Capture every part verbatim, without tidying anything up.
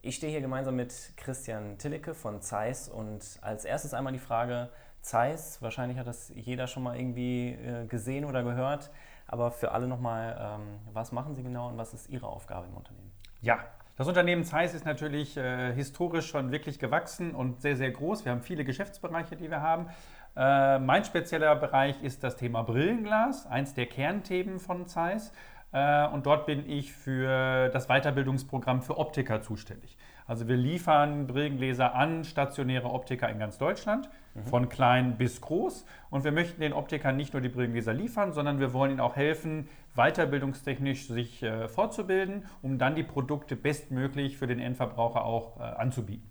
Ich stehe hier gemeinsam mit Christian Tillicke von Zeiss und als erstes einmal die Frage, Zeiss, wahrscheinlich hat das jeder schon mal irgendwie äh, gesehen oder gehört, aber für alle nochmal, ähm, was machen Sie genau und was ist Ihre Aufgabe im Unternehmen? Ja, das Unternehmen Zeiss ist natürlich äh, historisch schon wirklich gewachsen und sehr, sehr groß. Wir haben viele Geschäftsbereiche, die wir haben. Äh, mein spezieller Bereich ist das Thema Brillenglas, eins der Kernthemen von Zeiss. Äh, und dort bin ich für das Weiterbildungsprogramm für Optiker zuständig. Also wir liefern Brillengläser an stationäre Optiker in ganz Deutschland, mhm. von klein bis groß. Und wir möchten den Optikern nicht nur die Brillengläser liefern, sondern wir wollen ihnen auch helfen, weiterbildungstechnisch sich äh, fortzubilden, um dann die Produkte bestmöglich für den Endverbraucher auch äh, anzubieten.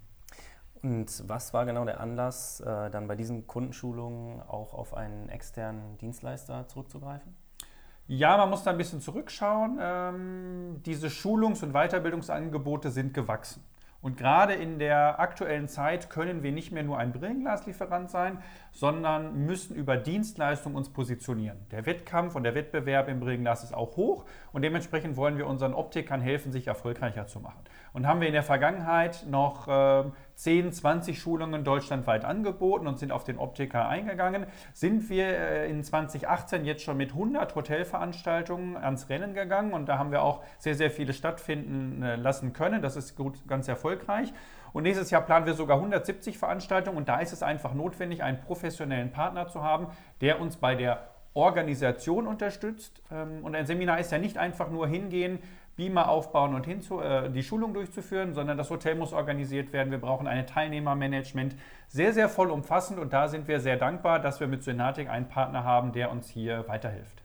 Und was war genau der Anlass, äh, dann bei diesen Kundenschulungen auch auf einen externen Dienstleister zurückzugreifen? Ja, man muss da ein bisschen zurückschauen. Ähm, diese Schulungs- und Weiterbildungsangebote sind gewachsen. Und gerade in der aktuellen Zeit können wir nicht mehr nur ein Brillenglaslieferant sein, sondern müssen über Dienstleistungen uns positionieren. Der Wettkampf und der Wettbewerb im Brillenglas ist auch hoch und dementsprechend wollen wir unseren Optikern helfen, sich erfolgreicher zu machen. Und haben wir in der Vergangenheit noch äh, zehn, zwanzig Schulungen deutschlandweit angeboten und sind auf den Optiker eingegangen, sind wir äh, in zwanzig achtzehn jetzt schon mit hundert Hotelveranstaltungen ans Rennen gegangen und da haben wir auch sehr, sehr viele stattfinden äh, lassen können. Das ist gut, ganz erfolgreich. Und nächstes Jahr planen wir sogar hundertsiebzig Veranstaltungen und da ist es einfach notwendig, einen professionellen Partner zu haben, der uns bei der Organisation unterstützt. Und ein Seminar ist ja nicht einfach nur hingehen, Beamer aufbauen und hinzu, äh, die Schulung durchzuführen, sondern das Hotel muss organisiert werden. Wir brauchen ein Teilnehmermanagement, sehr, sehr vollumfassend und da sind wir sehr dankbar, dass wir mit Synatic einen Partner haben, der uns hier weiterhilft.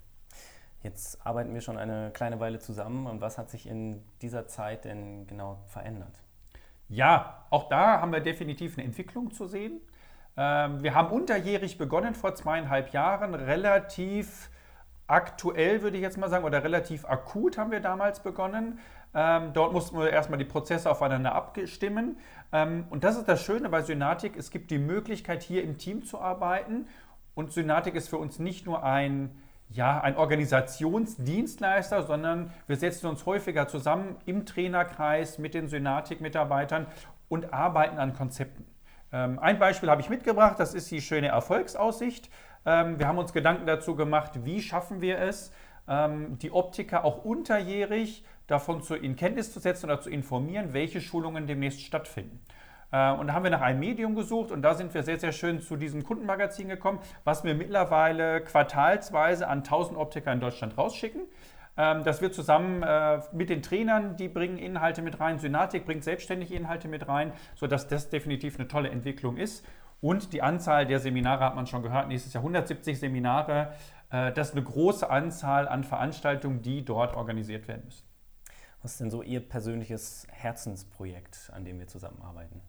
Jetzt arbeiten wir schon eine kleine Weile zusammen und was hat sich in dieser Zeit denn genau verändert? Ja, auch da haben wir definitiv eine Entwicklung zu sehen. Ähm, wir haben unterjährig begonnen vor zweieinhalb Jahren, relativ aktuell würde ich jetzt mal sagen, oder relativ akut haben wir damals begonnen. Ähm, dort mussten wir erstmal die Prozesse aufeinander abstimmen. Ähm, und das ist das Schöne bei Synatic, es gibt die Möglichkeit, hier im Team zu arbeiten. Und Synatic ist für uns nicht nur ein, ja, ein Organisationsdienstleister, sondern wir setzen uns häufiger zusammen im Trainerkreis mit den Synatic-Mitarbeitern und arbeiten an Konzepten. Ähm, ein Beispiel habe ich mitgebracht, das ist die schöne Erfolgsaussicht. Ähm, wir haben uns Gedanken dazu gemacht, wie schaffen wir es, ähm, die Optiker auch unterjährig davon zu, in Kenntnis zu setzen oder zu informieren, welche Schulungen demnächst stattfinden. Äh, und da haben wir nach einem Medium gesucht und da sind wir sehr, sehr schön zu diesem Kundenmagazin gekommen, was wir mittlerweile quartalsweise an tausend Optiker in Deutschland rausschicken. Das wird zusammen äh, mit den Trainern, die bringen Inhalte mit rein. Synatic bringt selbstständig Inhalte mit rein, sodass das definitiv eine tolle Entwicklung ist. Und die Anzahl der Seminare hat man schon gehört. Nächstes Jahr hundertsiebzig Seminare. Äh, das ist eine große Anzahl an Veranstaltungen, die dort organisiert werden müssen. Was ist denn so Ihr persönliches Herzensprojekt, an dem wir zusammenarbeiten?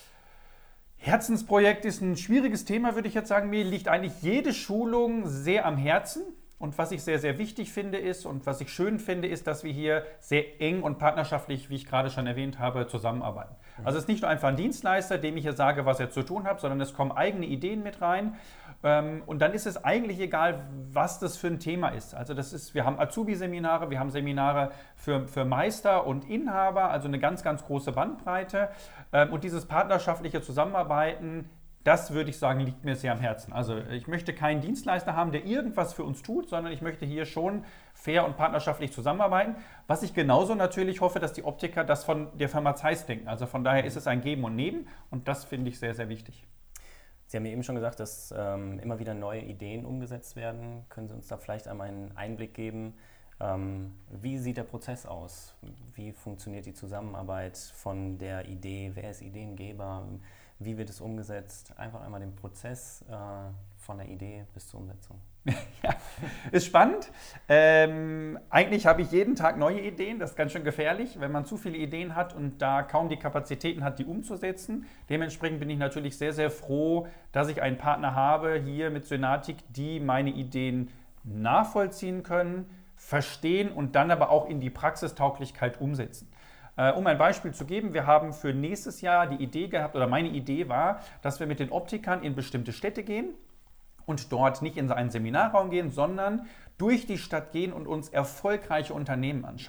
Herzensprojekt ist ein schwieriges Thema, würde ich jetzt sagen. Mir liegt eigentlich jede Schulung sehr am Herzen. Und was ich sehr, sehr wichtig finde ist und was ich schön finde, ist, dass wir hier sehr eng und partnerschaftlich, wie ich gerade schon erwähnt habe, zusammenarbeiten. Also es ist nicht nur einfach ein Dienstleister, dem ich hier sage, was er zu tun hat, sondern es kommen eigene Ideen mit rein. Und dann ist es eigentlich egal, was das für ein Thema ist. Also das ist, wir haben Azubi-Seminare, wir haben Seminare für, für Meister und Inhaber, also eine ganz, ganz große Bandbreite. Und dieses partnerschaftliche Zusammenarbeiten, das würde ich sagen, liegt mir sehr am Herzen. Also ich möchte keinen Dienstleister haben, der irgendwas für uns tut, sondern ich möchte hier schon fair und partnerschaftlich zusammenarbeiten. Was ich genauso natürlich hoffe, dass die Optiker das von der Firma Zeiss denken. Also von daher ist es ein Geben und Nehmen und das finde ich sehr, sehr wichtig. Sie haben ja eben schon gesagt, dass ähm, immer wieder neue Ideen umgesetzt werden. Können Sie uns da vielleicht einmal einen Einblick geben? Ähm, wie sieht der Prozess aus? Wie funktioniert die Zusammenarbeit von der Idee? Wer ist Ideengeber? Wie wird es umgesetzt? Einfach einmal den Prozess äh, von der Idee bis zur Umsetzung. Ja, ist spannend. Ähm, eigentlich habe ich jeden Tag neue Ideen. Das ist ganz schön gefährlich, wenn man zu viele Ideen hat und da kaum die Kapazitäten hat, die umzusetzen. Dementsprechend bin ich natürlich sehr, sehr froh, dass ich einen Partner habe hier mit Synatic, die meine Ideen nachvollziehen können, verstehen und dann aber auch in die Praxistauglichkeit umsetzen. Um ein Beispiel zu geben, wir haben für nächstes Jahr die Idee gehabt, oder meine Idee war, dass wir mit den Optikern in bestimmte Städte gehen und dort nicht in einen Seminarraum gehen, sondern durch die Stadt gehen und uns erfolgreiche Unternehmen anschauen.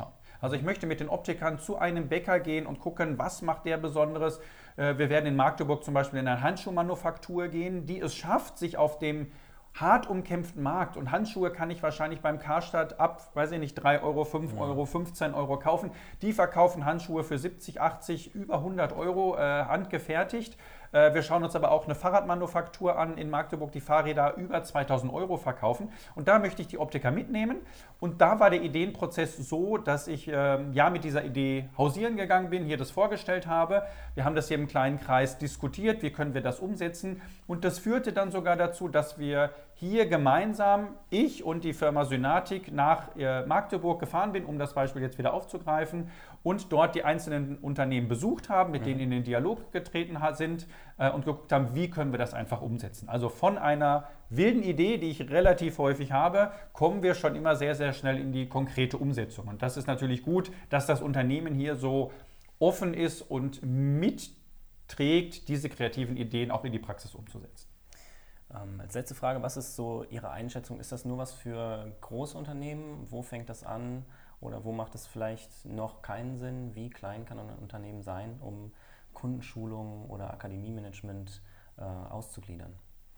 Also ich möchte mit den Optikern zu einem Bäcker gehen und gucken, was macht der Besonderes. Wir werden in Magdeburg zum Beispiel in eine Handschuhmanufaktur gehen, die es schafft, sich auf dem hart umkämpften Markt, und Handschuhe kann ich wahrscheinlich beim Karstadt ab, weiß ich nicht, drei Euro, fünf Euro, fünfzehn Euro kaufen. Die verkaufen Handschuhe für siebzig, achtzig, über hundert Euro, äh, handgefertigt. Äh, wir schauen uns aber auch eine Fahrradmanufaktur an in Magdeburg, die Fahrräder über zweitausend Euro verkaufen. Und da möchte ich die Optiker mitnehmen. Und da war der Ideenprozess so, dass ich äh, ja mit dieser Idee hausieren gegangen bin, hier das vorgestellt habe. Wir haben das hier im kleinen Kreis diskutiert, wie können wir das umsetzen. Und das führte dann sogar dazu, dass wir hier gemeinsam, ich und die Firma Synatic, nach äh, Magdeburg gefahren bin, um das Beispiel jetzt wieder aufzugreifen, und dort die einzelnen Unternehmen besucht haben, mit mhm. denen in den Dialog getreten sind äh, und geguckt haben, wie können wir das einfach umsetzen. Also von einer wilden Idee, die ich relativ häufig habe, kommen wir schon immer sehr, sehr schnell in die konkrete Umsetzung. Und das ist natürlich gut, dass das Unternehmen hier so offen ist und mitträgt, diese kreativen Ideen auch in die Praxis umzusetzen. Ähm, als letzte Frage, was ist so Ihre Einschätzung? Ist das nur was für große Unternehmen? Wo fängt das an? Oder wo macht es vielleicht noch keinen Sinn? Wie klein kann ein Unternehmen sein, um Kundenschulungen oder Akademiemanagement äh, auszugliedern?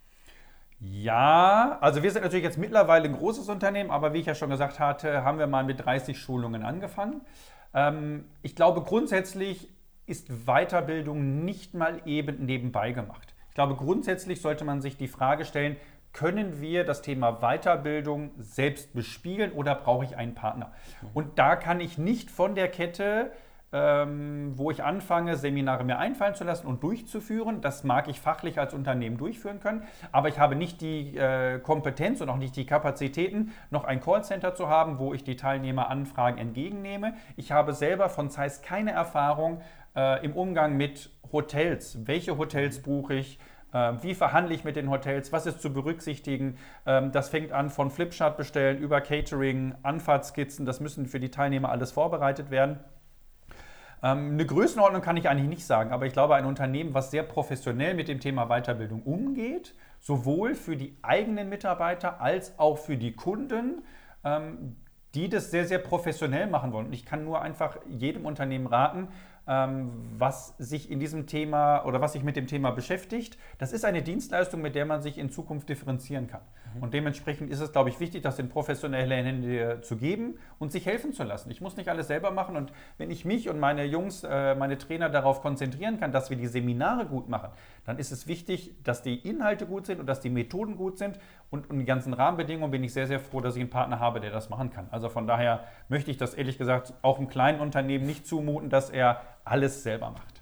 Ja, also wir sind natürlich jetzt mittlerweile ein großes Unternehmen, aber wie ich ja schon gesagt hatte, haben wir mal mit dreißig Schulungen angefangen. Ähm, ich glaube, grundsätzlich ist Weiterbildung nicht mal eben nebenbei gemacht. Ich glaube, grundsätzlich sollte man sich die Frage stellen, können wir das Thema Weiterbildung selbst bespielen oder brauche ich einen Partner? Und da kann ich nicht von der Kette, ähm, wo ich anfange, Seminare mir einfallen zu lassen und durchzuführen. Das mag ich fachlich als Unternehmen durchführen können, aber ich habe nicht die äh, Kompetenz und auch nicht die Kapazitäten, noch ein Callcenter zu haben, wo ich die Teilnehmeranfragen entgegennehme. Ich habe selber von Zeiss keine Erfahrung äh, im Umgang mit Hotels. Welche Hotels buche ich? Wie verhandle ich mit den Hotels? Was ist zu berücksichtigen? Das fängt an von Flipchart bestellen über Catering, Anfahrtskizzen. Das müssen für die Teilnehmer alles vorbereitet werden. Eine Größenordnung kann ich eigentlich nicht sagen, aber ich glaube, ein Unternehmen, was sehr professionell mit dem Thema Weiterbildung umgeht, sowohl für die eigenen Mitarbeiter als auch für die Kunden, die das sehr, sehr professionell machen wollen. Und ich kann nur einfach jedem Unternehmen raten, was sich in diesem Thema oder was sich mit dem Thema beschäftigt. Das ist eine Dienstleistung, mit der man sich in Zukunft differenzieren kann. Mhm. Und dementsprechend ist es, glaube ich, wichtig, das in professionelle Hände zu geben und sich helfen zu lassen. Ich muss nicht alles selber machen, und wenn ich mich und meine Jungs, meine Trainer darauf konzentrieren kann, dass wir die Seminare gut machen, dann ist es wichtig, dass die Inhalte gut sind und dass die Methoden gut sind, und um die ganzen Rahmenbedingungen bin ich sehr, sehr froh, dass ich einen Partner habe, der das machen kann. Also von daher möchte ich das ehrlich gesagt auch einem kleinen Unternehmen nicht zumuten, dass er alles selber macht.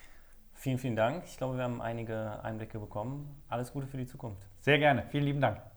Vielen, vielen Dank. Ich glaube, wir haben einige Einblicke bekommen. Alles Gute für die Zukunft. Sehr gerne. Vielen lieben Dank.